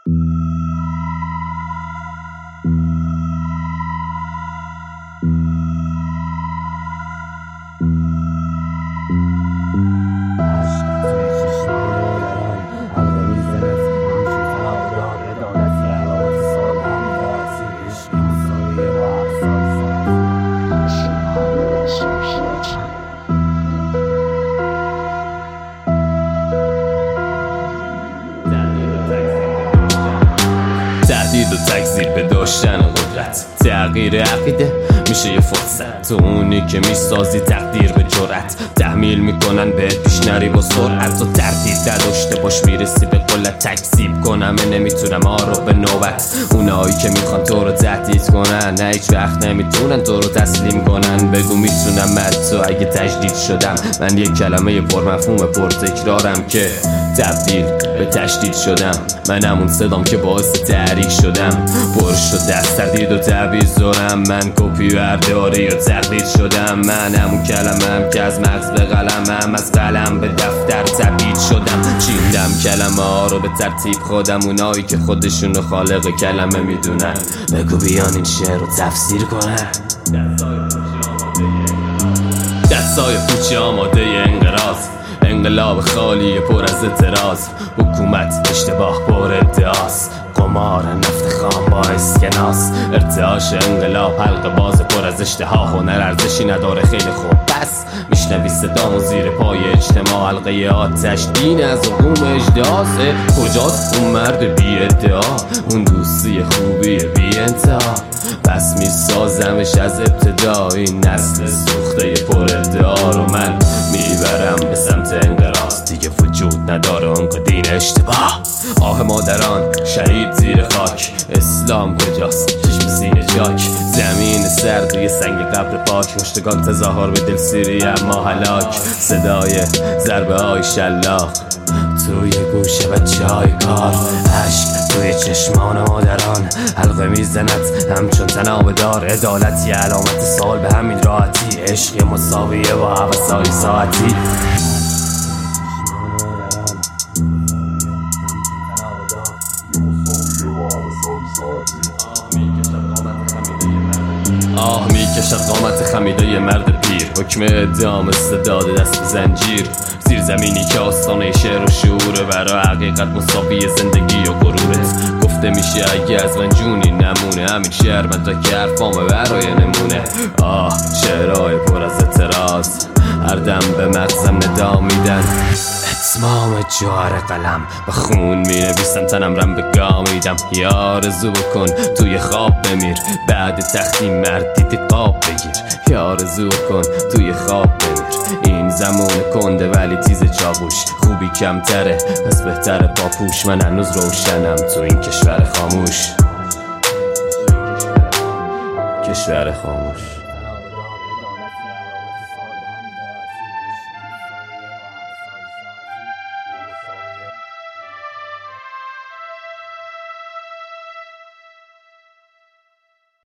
تهدید و تکذیر به داشتن قدرت، تغییر عقیده میشه یه فرصت. تو اونی که میسازی تقدیر به جرأت، تحمیل میکنن بهت پیش نری با سرعت. و تردید نداشته باش میرسی به قلت، تکذیب کنم نمیتونم آرو به نوبت. اونایی که میخوان تو رو تهدید کنن نه هیچ وقت نمیتونن تو رو تسلیم کنن. بگو میتونم من تو اگه تجدید شدم. من یک کلمه پرمفهوم پرتکرارم که تبدیل به تشدید شدم. من همون صدام که باعث تحریک شدم. پر شده از تردید و تعویض دارم. من کپی برداری و تقلید شدم. من همون کلمه‌ام که از مغز به قلمم، از قلم به دفتر تبدیل شدم. چیندم کلمه ها رو به ترتیب خودم. اونایی که خودشونو خالق کلمه میدونن بگو بیان این شعر رو تفسیر کنن. دستای پوچی آماده انقراض، انقلاب خالی پر از اعتراض. حکومت اشتباه پر ادعاست، قمار نفت خام با اسکناس. ارتعاش انقلاب حلقه باز پر از اشتها، هنر ارزشی نداره خیلی خوب بس. میشنوی صدامو زیر پای اجتماع، حلقه آتش دین از حقوم اجداسه. کجاست اون مرد بی ادعا، اون دوستی خوبی بی انتها؟ پس میسازمش از ابتدا، این نسل سوخته پر ادعا رو من میبرم به سمت انقراض. دیگه وجود نداره اون دین اشتباه. آه مادران شهید زیر خاک، اسلام کجاست چشم سینه جاک. زمین سرد روی سنگ قبر پاک، مشتگان تظاهر به دلسیری اما هلاک. صدای ضربه های شلاق توی گوش بچه های کار، عشق توی چشمان مادران حلقه میزند همچون تناب دار. عدالت یه علامت سال به همین راحتی، عشق مساویه با حوثای ساعتی. آه میکشد قامت خمیده ی مرد پیر، حکم اعدام استعداد دست به زنجیر. زیر زمینی که آستانه شعر و شعوره، برای حقیقت مساوی زندگی و غرورت. گفته میشه اگه از من جونی نمونه، همین شعر من تا که حرفامه برای نمونه. آه شعرهای پر از اعتراض، هر دم به مغزم ندا میدن. اتمام جوهر قلم و خون می نویسم، تنم رم به گا میدم. یا آرزو بکن توی خواب بمیر، بعد تختی مردیدی قاب بگیر. یا آرزو کن توی خواب بمیر، این زمان کنده ولی تیز چاوش. خوبی کمتره پس بهتره پاپوش. من هنوز روشنم تو این کشور خاموش، کشور خاموش.